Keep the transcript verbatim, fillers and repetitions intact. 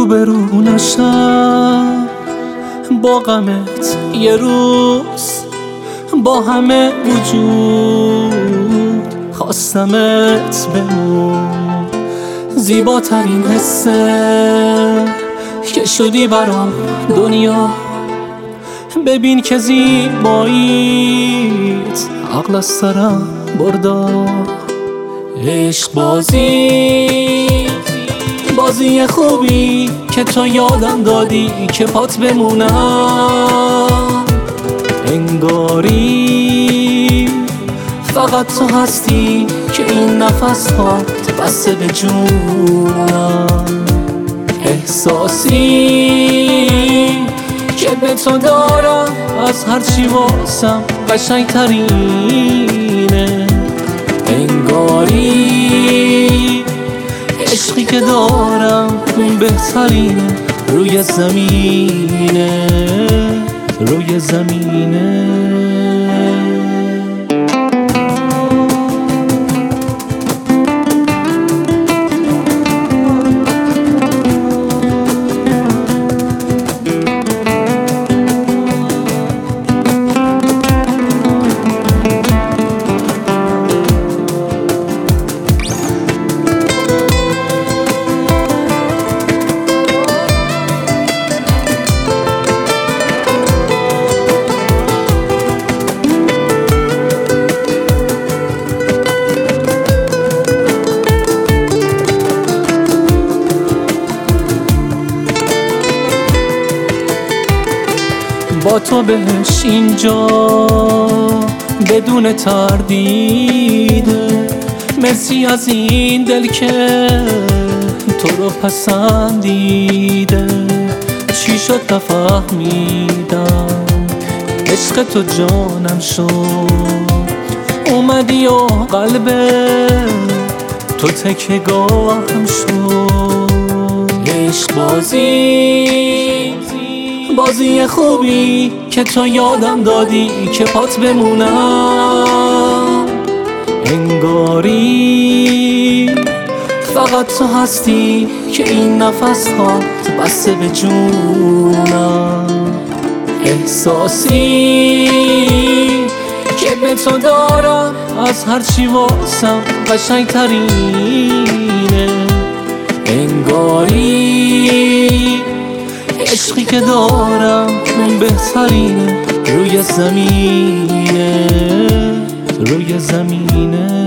روبرو نشم با غمت یه روز، با همه وجود خواستمت بمون. زیباترین حسه که شدی برام دنیا، ببین که زیباییت عقل از سرم بردا. عشق بازی بازی خوبی که تو یادم دادی که پات بمونم. انگاری فقط تو هستی که این نفس ها بسته به جونم. احساسی که به تو دارم از هرچی واسم قشنگ ترینه. انگاری عشقی که دارم بهترینه روی زمینه، روی زمینه. با تو بهش اینجا بدون تردید. مرسی از این دل که تو رو پسندیده. چی شد نفهمیدم، عشق تو جانم شد. اومدی و قلب تو تکیه‌گاهم شد. عشق بازی بازی خوبی که تو یادم دادی که پات بمونم. انگاری فقط تو هستی که این نفس ها بسته به جونم. احساسی که به تو دارم از هرچی واسم قشنگ ترینه. انگاری عشقی که دارم بهترینه روی زمینه، روی زمینه.